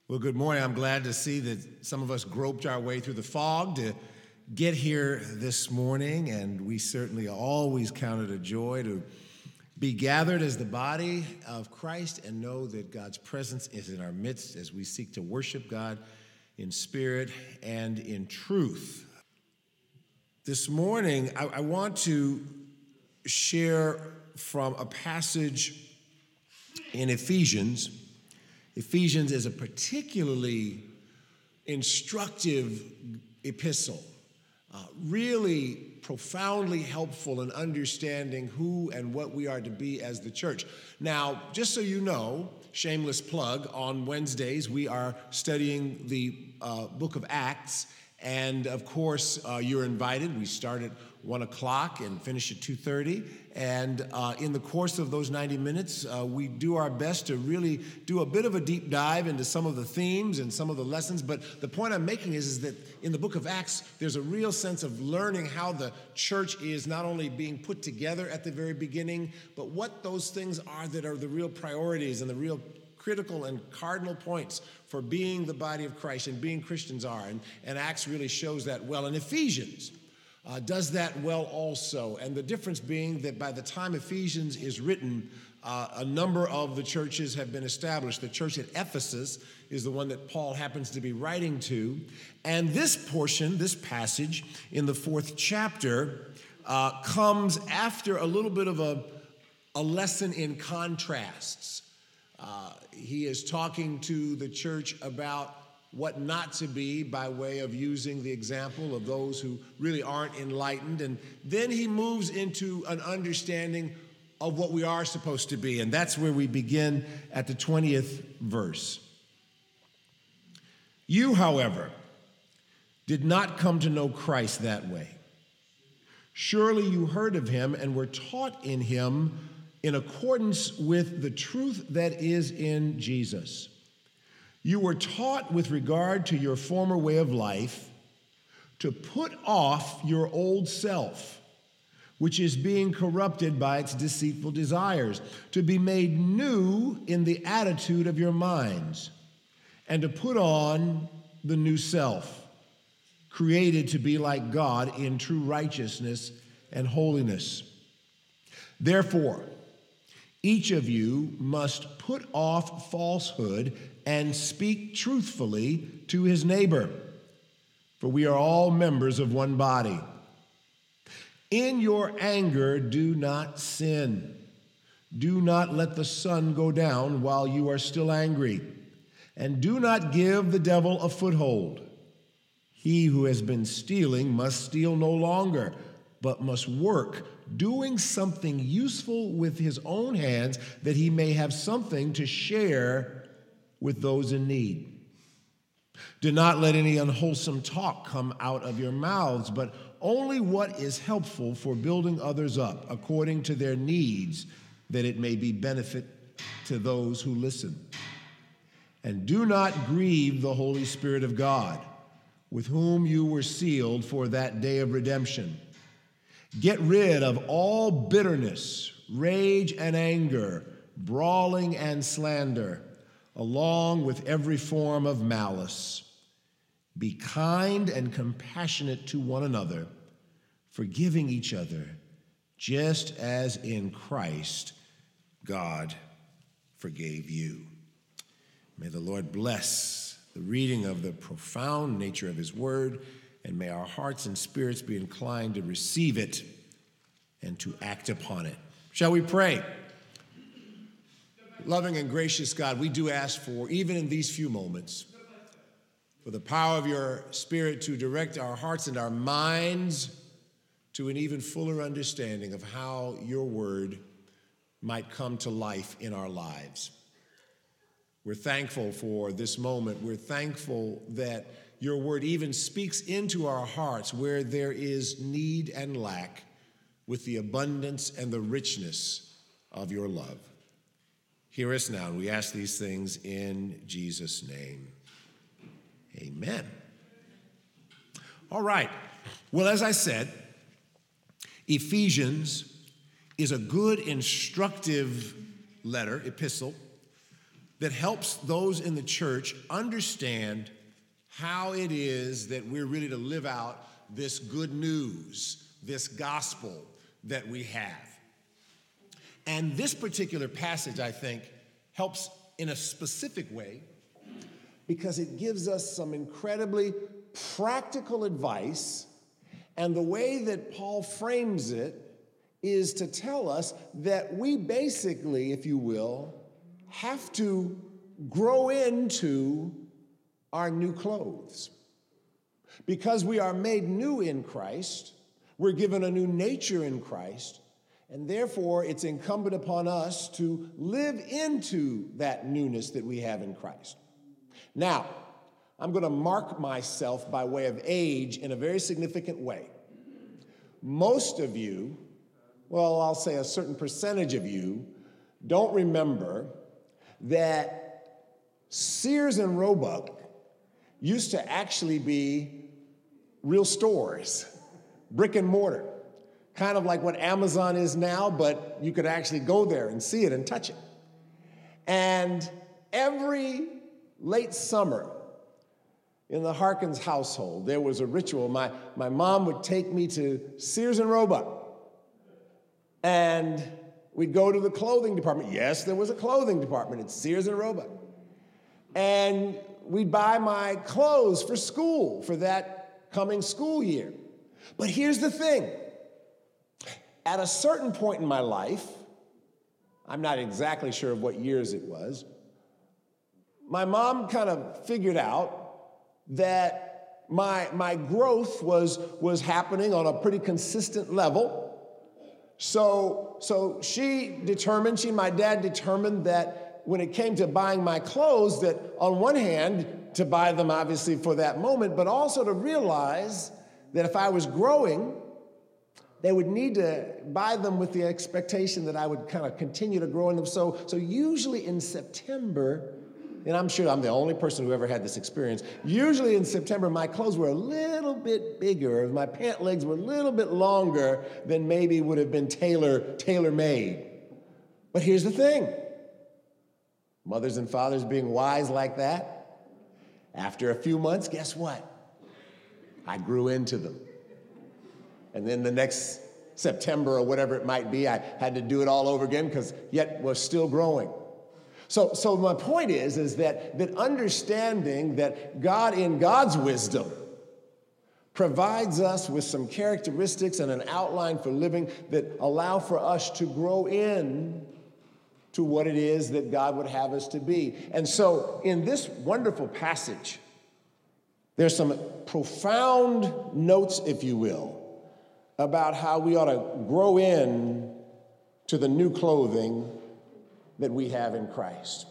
Well, good morning. I'm glad to see that some of us groped our way through the fog to get here this morning, and we certainly always count it a joy to be gathered as the body of Christ and know that God's presence is in our midst as we seek to worship God in spirit and in truth. This morning, I want to share from a passage in Ephesians. Ephesians is a particularly instructive epistle, really profoundly helpful in understanding who and what we are to be as the church. Now, just so you know, shameless plug, on Wednesdays we are studying the book of Acts, and of course you're invited. We start at 1 o'clock and finish at 2:30. And in the course of those 90 minutes, we do our best to really do a bit of a deep dive into some of the themes and some of the lessons. But the point I'm making is that in the book of Acts, there's a real sense of learning how the church is not only being put together at the very beginning, but what those things are that are the real priorities and the real critical and cardinal points for being the body of Christ and being Christians are. And Acts really shows that well. And Ephesians does that well also. And the difference being that by the time Ephesians is written, a number of the churches have been established. The church at Ephesus is the one that Paul happens to be writing to. And this portion, this passage in the 4th chapter, comes after a little bit of a lesson in contrasts. He is talking to the church about what not to be by way of using the example of those who really aren't enlightened. And then he moves into an understanding of what we are supposed to be. And that's where we begin at the 20th verse. You, however, did not come to know Christ that way. Surely you heard of him and were taught in him in accordance with the truth that is in Jesus. You were taught with regard to your former way of life to put off your old self, which is being corrupted by its deceitful desires, to be made new in the attitude of your minds, and to put on the new self, created to be like God in true righteousness and holiness. Therefore, each of you must put off falsehood and speak truthfully to his neighbor, for we are all members of one body. In your anger, do not sin. Do not let the sun go down while you are still angry, and do not give the devil a foothold. He who has been stealing must steal no longer, but must work, doing something useful with his own hands, that he may have something to share with those in need. Do not let any unwholesome talk come out of your mouths, but only what is helpful for building others up according to their needs, that it may be benefit to those who listen. And do not grieve the Holy Spirit of God, with whom you were sealed for that day of redemption. Get rid of all bitterness, rage and anger, brawling and slander, along with every form of malice. Be kind and compassionate to one another, forgiving each other, just as in Christ God forgave you. May the Lord bless the reading of the profound nature of his word, and may our hearts and spirits be inclined to receive it and to act upon it. Shall we pray? Loving and gracious God, we do ask for, even in these few moments, for the power of your Spirit to direct our hearts and our minds to an even fuller understanding of how your word might come to life in our lives. We're thankful for this moment. We're thankful that your word even speaks into our hearts where there is need and lack with the abundance and the richness of your love. Hear us now, and we ask these things in Jesus' name. Amen. All right. Well, as I said, Ephesians is a good, instructive letter, epistle, that helps those in the church understand how it is that we're really to live out this good news, this gospel that we have. And this particular passage, I think, helps in a specific way because it gives us some incredibly practical advice. And the way that Paul frames it is to tell us that we basically, if you will, have to grow into our new clothes. Because we are made new in Christ, we're given a new nature in Christ, and therefore it's incumbent upon us to live into that newness that we have in Christ. Now, I'm going to mark myself by way of age in a very significant way. Most of you, well, I'll say a certain percentage of you, don't remember that Sears and Roebuck used to actually be real stores, brick and mortar, kind of like what Amazon is now, but you could actually go there and see it and touch it. And every late summer in the Harkins household, there was a ritual. My mom would take me to Sears and Roebuck, and we'd go to the clothing department. Yes, there was a clothing department at Sears and Roebuck. And we'd buy my clothes for school for that coming school year. But here's the thing. At a certain point in my life, I'm not exactly sure of what years it was, my mom kind of figured out that my growth was happening on a pretty consistent level. So she and my dad determined that when it came to buying my clothes, that on one hand, to buy them obviously for that moment, but also to realize that if I was growing, they would need to buy them with the expectation that I would kind of continue to grow in them. So usually in September, and I'm sure I'm the only person who ever had this experience, usually in September, my clothes were a little bit bigger, my pant legs were a little bit longer than maybe would have been tailor-made. But here's the thing. Mothers and fathers being wise like that, after a few months, guess what? I grew into them. And then the next September or whatever it might be, I had to do it all over again because yet was still growing. So my point is that understanding that God in God's wisdom provides us with some characteristics and an outline for living that allow for us to grow in to what it is that God would have us to be. And so in this wonderful passage, there's some profound notes, if you will, about how we ought to grow in to the new clothing that we have in Christ.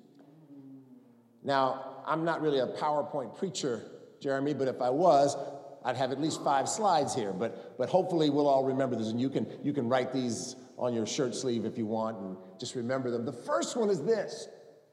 Now, I'm not really a PowerPoint preacher, Jeremy, but if I was, I'd have at least 5 slides here, but hopefully we'll all remember this, and you can write these on your shirt sleeve if you want, and just remember them. The first one is this.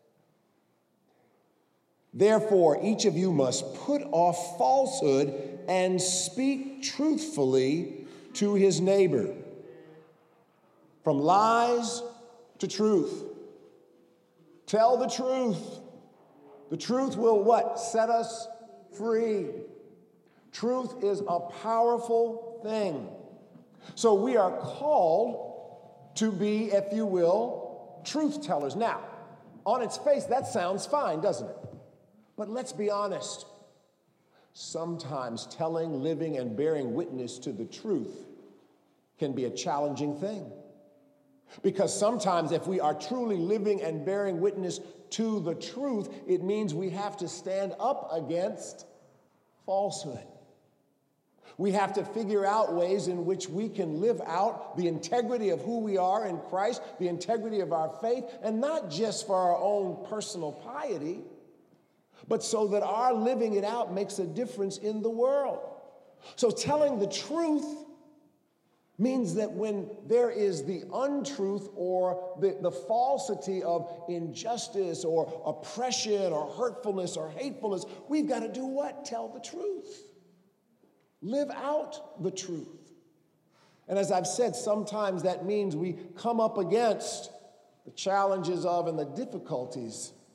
Therefore, each of you must put off falsehood and speak truthfully to his neighbor. From lies to truth. Tell the truth. The truth will what? Set us free. Truth is a powerful thing. So we are called to be, if you will, truth tellers. Now, on its face, that sounds fine, doesn't it? But let's be honest. Sometimes telling, living, and bearing witness to the truth can be a challenging thing. Because sometimes if we are truly living and bearing witness to the truth, it means we have to stand up against falsehood. We have to figure out ways in which we can live out the integrity of who we are in Christ, the integrity of our faith, and not just for our own personal piety, but so that our living it out makes a difference in the world. So telling the truth means that when there is the untruth or the falsity of injustice or oppression or hurtfulness or hatefulness, we've got to do what? Tell the truth. Live out the truth. And as I've said, sometimes that means we come up against the challenges of and the difficulties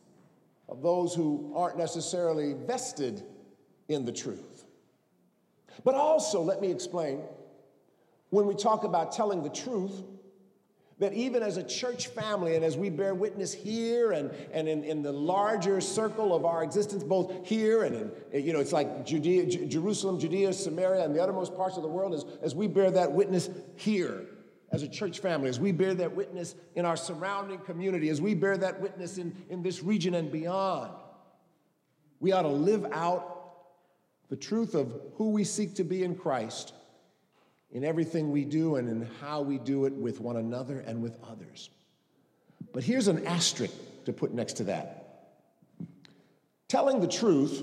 of those who aren't necessarily vested in the truth. But also, let me explain, when we talk about telling the truth, that even as a church family and as we bear witness here and in the larger circle of our existence, both here and in, it's like Jerusalem, Judea, Samaria, and the uttermost parts of the world, as we bear that witness here as a church family, as we bear that witness in our surrounding community, as we bear that witness in this region and beyond, we ought to live out the truth of who we seek to be in Christ in everything we do and in how we do it with one another and with others. But here's an asterisk to put next to that. Telling the truth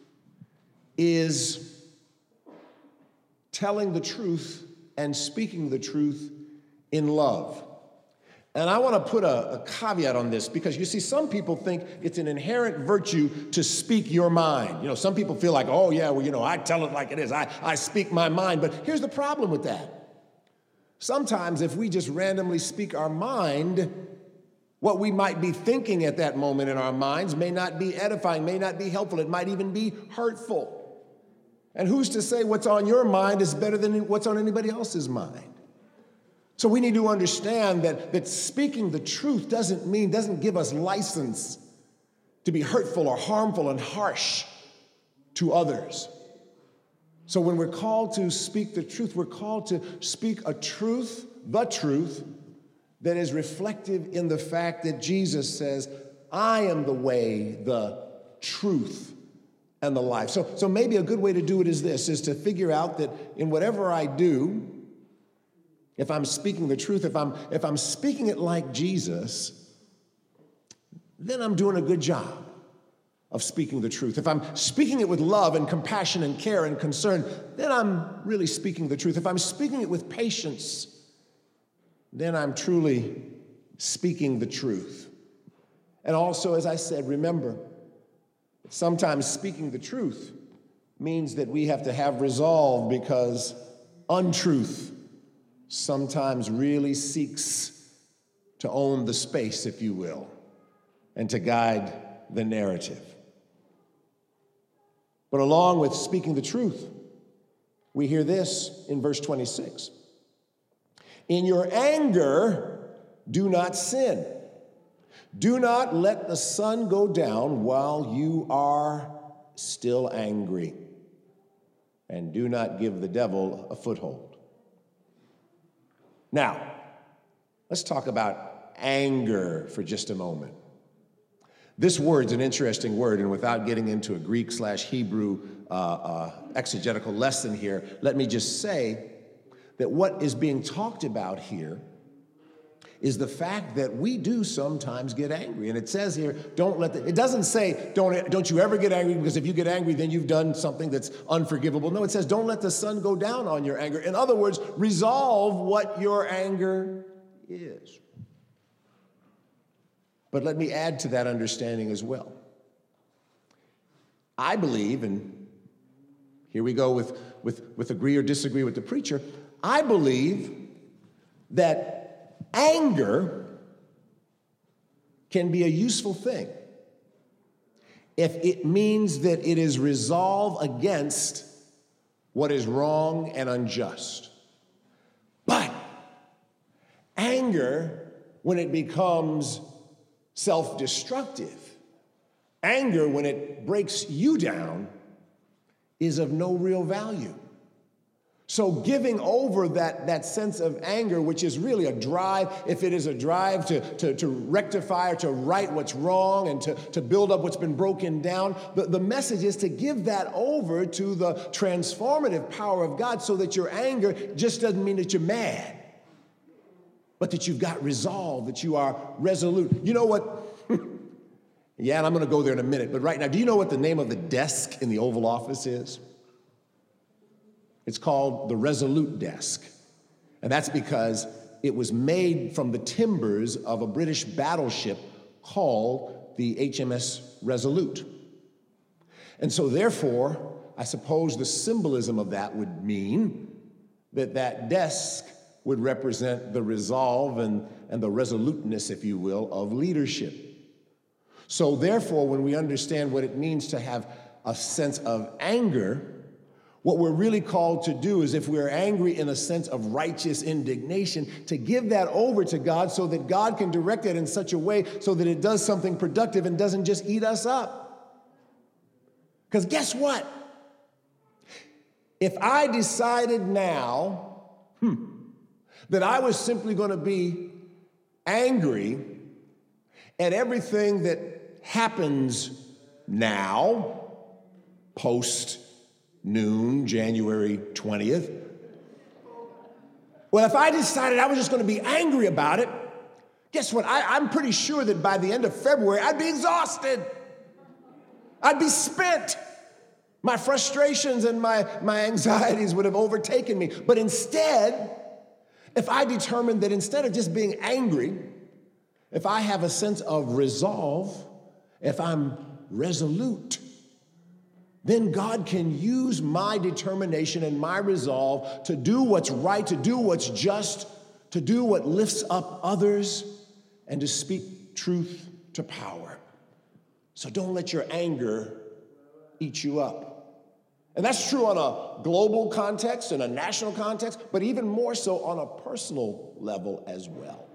is telling the truth and speaking the truth in love. And I want to put a caveat on this because you see, some people think it's an inherent virtue to speak your mind. Some people feel like, oh yeah, well, I tell it like it is. I speak my mind. But here's the problem with that. Sometimes if we just randomly speak our mind, what we might be thinking at that moment in our minds may not be edifying, may not be helpful. It might even be hurtful. And who's to say what's on your mind is better than what's on anybody else's mind? So we need to understand that speaking the truth doesn't give us license to be hurtful or harmful and harsh to others. So when we're called to speak the truth, we're called to speak the truth, that is reflective in the fact that Jesus says, I am the way, the truth, and the life. So maybe a good way to do it is to figure out that in whatever I do, if I'm speaking the truth, if I'm speaking it like Jesus, then I'm doing a good job of speaking the truth. If I'm speaking it with love and compassion and care and concern, then I'm really speaking the truth. If I'm speaking it with patience, then I'm truly speaking the truth. And also, as I said, remember, sometimes speaking the truth means that we have to have resolve because untruth sometimes really seeks to own the space, if you will, and to guide the narrative. But along with speaking the truth, we hear this in verse 26. In your anger, do not sin. Do not let the sun go down while you are still angry. And do not give the devil a foothold. Now, let's talk about anger for just a moment. This word's an interesting word, and without getting into a Greek/Hebrew exegetical lesson here, let me just say that what is being talked about here is the fact that we do sometimes get angry. And it says here, it doesn't say, don't you ever get angry, because if you get angry, then you've done something that's unforgivable. No, it says, don't let the sun go down on your anger. In other words, resolve what your anger is. But let me add to that understanding as well. I believe, and here we go with agree or disagree with the preacher, I believe that anger can be a useful thing if it means that it is resolve against what is wrong and unjust. But anger, when it becomes self-destructive, anger, when it breaks you down, is of no real value. So giving over that sense of anger, which is really a drive, if it is a drive to rectify or to right what's wrong and to build up what's been broken down, the message is to give that over to the transformative power of God so that your anger just doesn't mean that you're mad, but that you've got resolve, that you are resolute. You know what? Yeah, and I'm going to go there in a minute, but right now, do you know what the name of the desk in the Oval Office is? It's called the Resolute Desk. And that's because it was made from the timbers of a British battleship called the HMS Resolute. And so therefore, I suppose the symbolism of that would mean that desk would represent the resolve and the resoluteness, if you will, of leadership. So therefore, when we understand what it means to have a sense of anger, what we're really called to do is, if we're angry in a sense of righteous indignation, to give that over to God so that God can direct it in such a way so that it does something productive and doesn't just eat us up. Because guess what? If I decided now that I was simply going to be angry at everything that happens now, post noon, January 20th. Well, if I decided I was just going to be angry about it, guess what? I'm pretty sure that by the end of February, I'd be exhausted. I'd be spent. My frustrations and my anxieties would have overtaken me. But instead, if I determined that instead of just being angry, if I have a sense of resolve, if I'm resolute, then God can use my determination and my resolve to do what's right, to do what's just, to do what lifts up others, and to speak truth to power. So don't let your anger eat you up. And that's true on a global context, in a national context, but even more so on a personal level as well.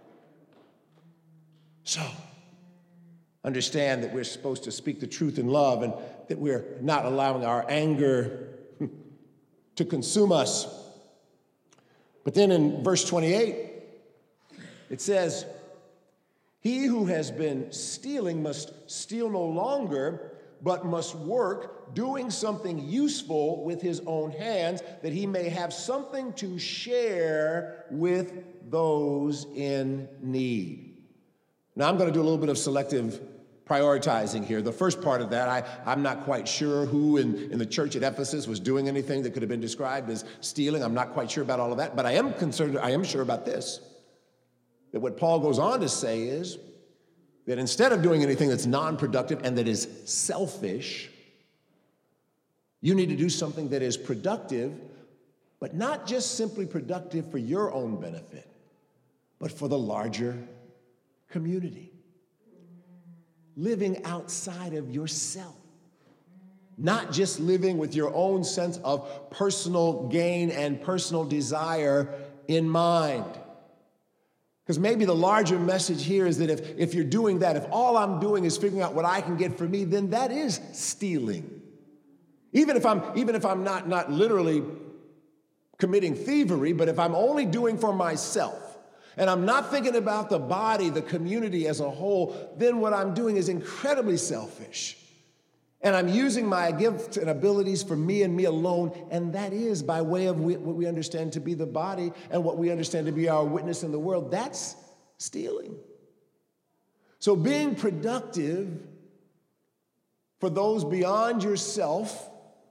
So, understand that we're supposed to speak the truth in love and that we're not allowing our anger to consume us. But then in verse 28, it says, "He who has been stealing must steal no longer, but must work, doing something useful with his own hands, that he may have something to share with those in need." Now, I'm going to do a little bit of selective prioritizing here. The first part of that, I'm not quite sure who in the church at Ephesus was doing anything that could have been described as stealing. I'm not quite sure about all of that, but I am sure about this, that what Paul goes on to say is that instead of doing anything that's non-productive and that is selfish, you need to do something that is productive, but not just simply productive for your own benefit, but for the larger community. Living outside of yourself. Not just living with your own sense of personal gain and personal desire in mind. Because maybe the larger message here is that if you're doing that, if all I'm doing is figuring out what I can get for me, then that is stealing. Even if I'm not literally committing thievery, but if I'm only doing for myself, and I'm not thinking about the body, the community as a whole, then what I'm doing is incredibly selfish. And I'm using my gifts and abilities for me and me alone, and that is by way of what we understand to be the body and what we understand to be our witness in the world. That's stealing. So being productive for those beyond yourself,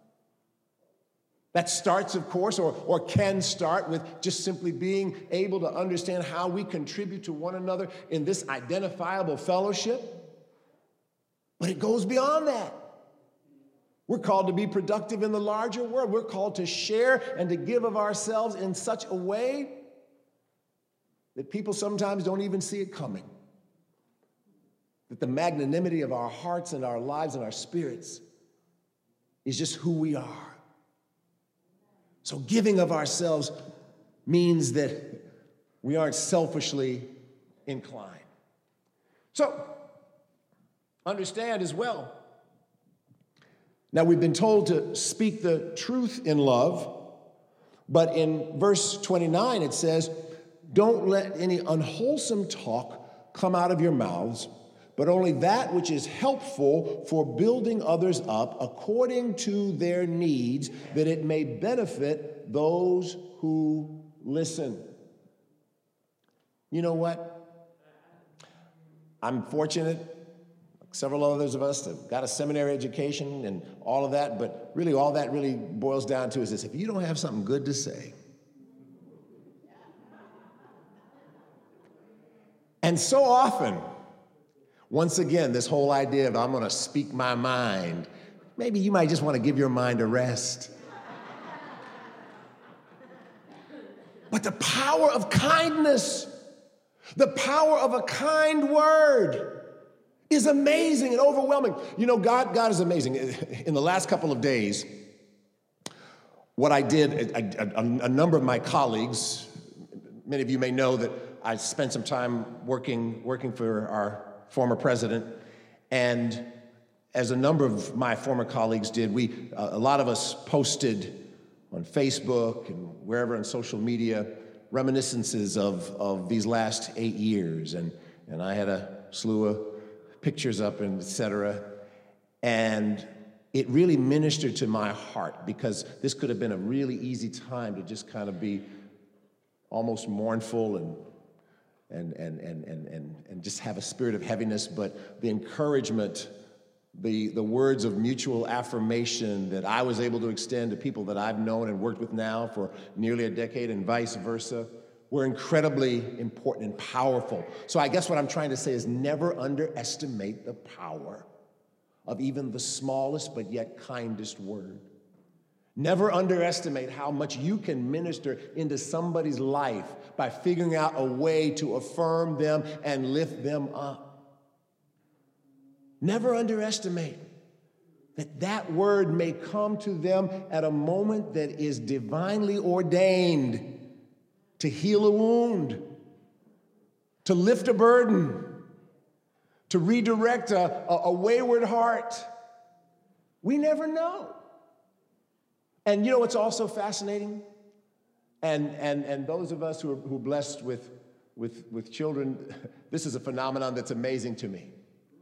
that starts, of course, or can start with just simply being able to understand how we contribute to one another in this identifiable fellowship. But it goes beyond that. We're called to be productive in the larger world. We're called to share and to give of ourselves in such a way that people sometimes don't even see it coming. That the magnanimity of our hearts and our lives and our spirits is just who we are. So giving of ourselves means that we aren't selfishly inclined. So understand as well. Now we've been told to speak the truth in love, but in verse 29 it says, "Don't let any unwholesome talk come out of your mouths, but only that which is helpful for building others up according to their needs, that it may benefit those who listen." You know what? I'm fortunate, like several others of us, have got a seminary education and all of that, but really all that really boils down to is this: if you don't have something good to say, and so often, once again, this whole idea of I'm going to speak my mind, maybe you might just want to give your mind a rest. But the power of kindness, the power of a kind word is amazing and overwhelming. You know, God is amazing. In the last couple of days, what I did, a number of my colleagues, many of you may know that I spent some time working for our former president, and as a number of my former colleagues did, a lot of us posted on Facebook and wherever on social media reminiscences of these last 8 years, and I had a slew of pictures up and et cetera, and it really ministered to my heart because this could have been a really easy time to just kind of be almost mournful and just have a spirit of heaviness, but the encouragement, the words of mutual affirmation that I was able to extend to people that I've known and worked with now for nearly a decade and vice versa were incredibly important and powerful. So I guess what I'm trying to say is never underestimate the power of even the smallest but yet kindest word. Never underestimate how much you can minister into somebody's life by figuring out a way to affirm them and lift them up. Never underestimate that word may come to them at a moment that is divinely ordained to heal a wound, to lift a burden, to redirect a wayward heart. We never know. And you know what's also fascinating? And those of us who are blessed with children, this is a phenomenon that's amazing to me.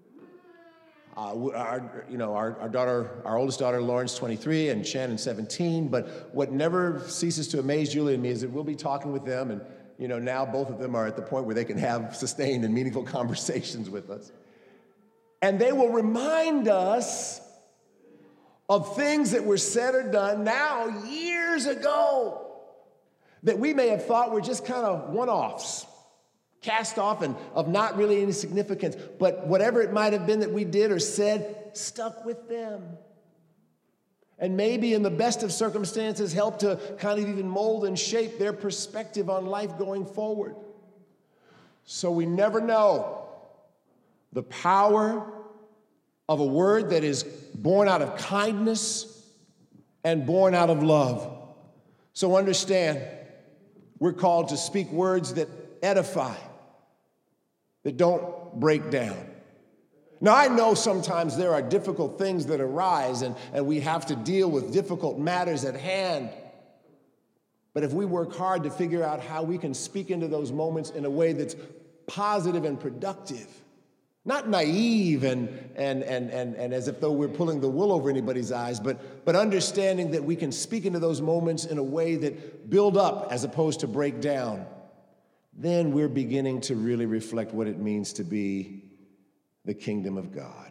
Our oldest daughter, Lauren's 23, and Shannon 17. But what never ceases to amaze Julie and me is that we'll be talking with them, and now both of them are at the point where they can have sustained and meaningful conversations with us. And they will remind us of things that were said or done now years ago that we may have thought were just kind of one-offs, cast off and of not really any significance, but whatever it might have been that we did or said stuck with them. And maybe in the best of circumstances helped to kind of even mold and shape their perspective on life going forward. So we never know the power of a word that is born out of kindness and born out of love. So understand, we're called to speak words that edify, that don't break down. Now, I know sometimes there are difficult things that arise and we have to deal with difficult matters at hand. But if we work hard to figure out how we can speak into those moments in a way that's positive and productive, not naive and as if though we're pulling the wool over anybody's eyes, but understanding that we can speak into those moments in a way that build up as opposed to break down, then we're beginning to really reflect what it means to be the kingdom of God.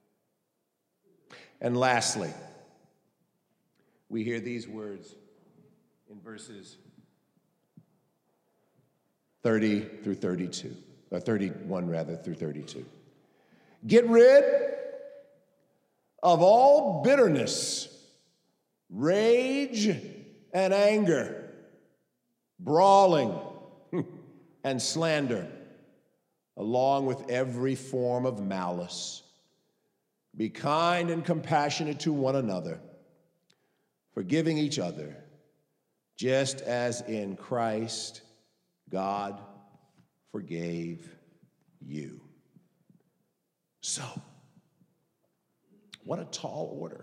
And lastly, we hear these words in verses 30 through 32, or 31 rather, through 32. Get rid of all bitterness, rage, and anger, brawling, and slander, along with every form of malice. Be kind and compassionate to one another, forgiving each other, just as in Christ God forgave you. So, what a tall order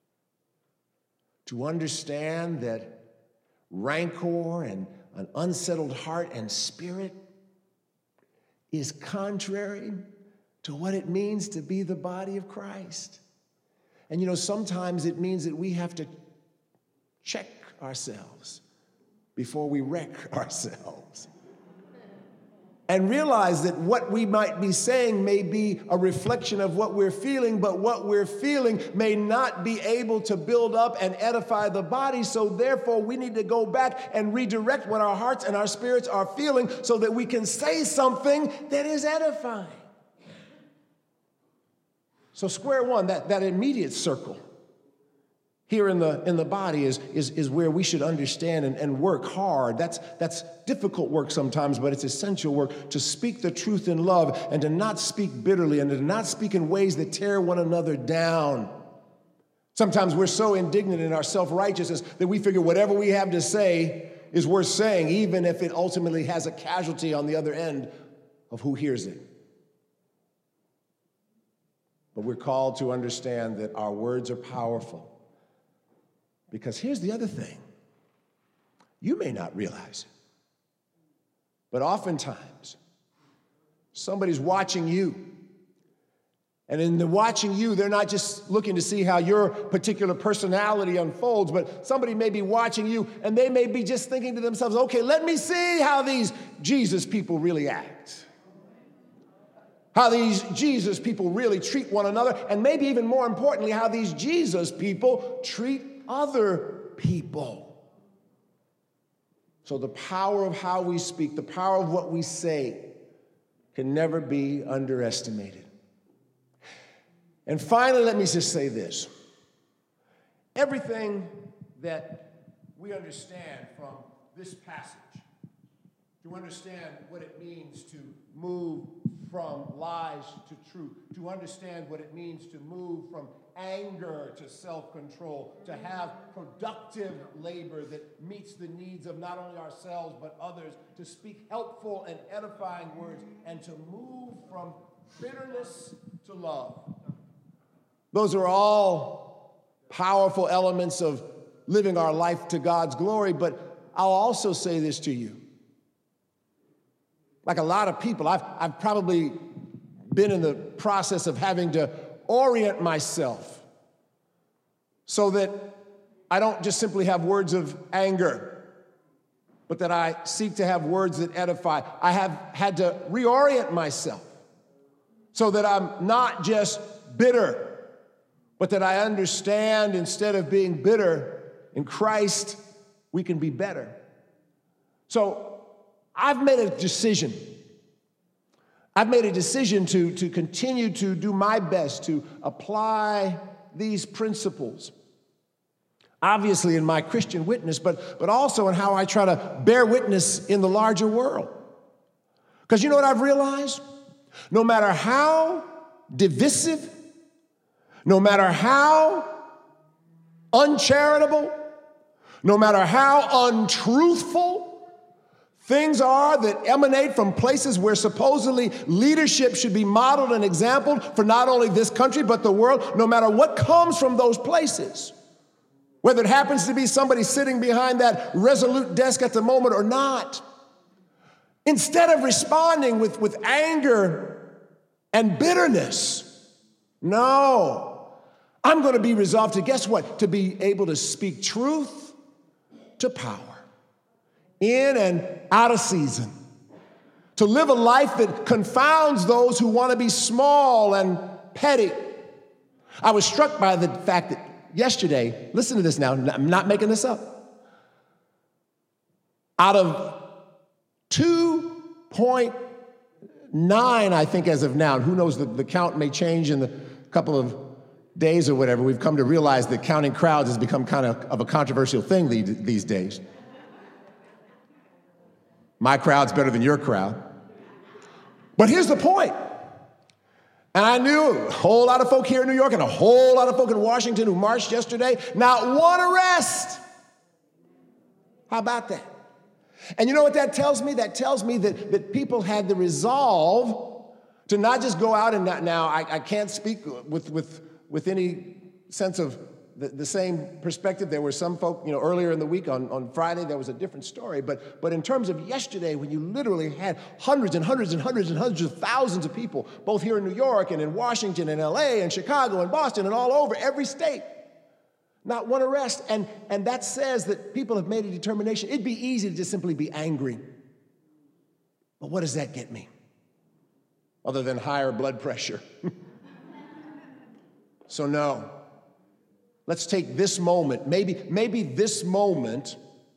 to understand that rancor and an unsettled heart and spirit is contrary to what it means to be the body of Christ. And sometimes it means that we have to check ourselves before we wreck ourselves. And realize that what we might be saying may be a reflection of what we're feeling, but what we're feeling may not be able to build up and edify the body. So therefore, we need to go back and redirect what our hearts and our spirits are feeling so that we can say something that is edifying. So square one, that immediate circle, here in the body is where we should understand and work hard. That's difficult work sometimes, but it's essential work to speak the truth in love and to not speak bitterly and to not speak in ways that tear one another down. Sometimes we're so indignant in our self-righteousness that we figure whatever we have to say is worth saying, even if it ultimately has a casualty on the other end of who hears it. But we're called to understand that our words are powerful. Because here's the other thing. You may not realize it, but oftentimes somebody's watching you. And in the watching you, they're not just looking to see how your particular personality unfolds, but somebody may be watching you and they may be just thinking to themselves, okay, let me see how these Jesus people really act. How these Jesus people really treat one another, and maybe even more importantly, how these Jesus people treat other people. So the power of how we speak, the power of what we say can never be underestimated. And finally, let me just say this. Everything that we understand from this passage, to understand what it means to move from lies to truth, to understand what it means to move from anger to self-control, to have productive labor that meets the needs of not only ourselves but others, to speak helpful and edifying words, and to move from bitterness to love. Those are all powerful elements of living our life to God's glory, but I'll also say this to you. Like a lot of people, I've probably been in the process of having to orient myself so that I don't just simply have words of anger, but that I seek to have words that edify. I have had to reorient myself so that I'm not just bitter, but that I understand instead of being bitter, in Christ, we can be better. So I've made a decision. I've made a decision to continue to do my best to apply these principles. Obviously in my Christian witness, but also in how I try to bear witness in the larger world. Because you know what I've realized? No matter how divisive, no matter how uncharitable, no matter how untruthful things are that emanate from places where supposedly leadership should be modeled and exampled for not only this country but the world, no matter what comes from those places, whether it happens to be somebody sitting behind that resolute desk at the moment or not, instead of responding with anger and bitterness, no, I'm going to be resolved to, guess what? To be able to speak truth to power, in and out of season, to live a life that confounds those who want to be small and petty. I was struck by the fact that yesterday, listen to this now, I'm not making this up, out of 2.9, I think as of now, and who knows, the count may change in the couple of days or whatever, we've come to realize that counting crowds has become kind of a controversial thing these days. My crowd's better than your crowd. But here's the point. And I knew a whole lot of folk here in New York and a whole lot of folk in Washington who marched yesterday. Not one arrest. How about that? And you know what that tells me? That tells me that people had the resolve to not just go out and now I can't speak with any sense of the same perspective. There were some folk, earlier in the week on Friday, there was a different story. But in terms of yesterday, when you literally had hundreds and hundreds and hundreds and hundreds of thousands of people, both here in New York and in Washington and LA and Chicago and Boston and all over, every state, not one arrest. And that says that people have made a determination. It'd be easy to just simply be angry. But what does that get me? Other than higher blood pressure. So no. Let's take this moment, maybe this moment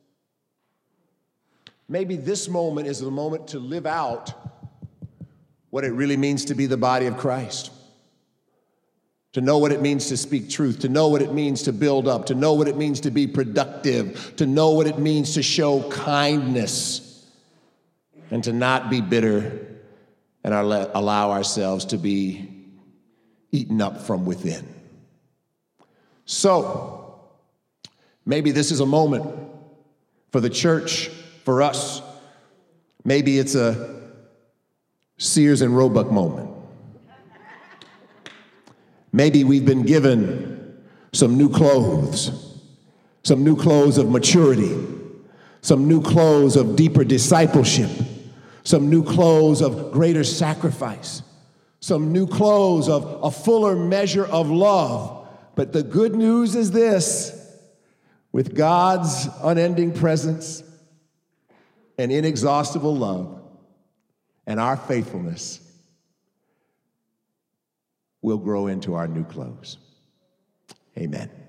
is the moment to live out what it really means to be the body of Christ. to know what it means to speak truth, to know what it means to build up, to know what it means to be productive, to know what it means to show kindness, and to not be bitter and allow ourselves to be eaten up from within. So, maybe this is a moment for the church, for us. Maybe it's a Sears and Roebuck moment. Maybe we've been given some new clothes of maturity, some new clothes of deeper discipleship, some new clothes of greater sacrifice, some new clothes of a fuller measure of love. But the good news is this: with God's unending presence and inexhaustible love and our faithfulness, we'll grow into our new clothes. Amen.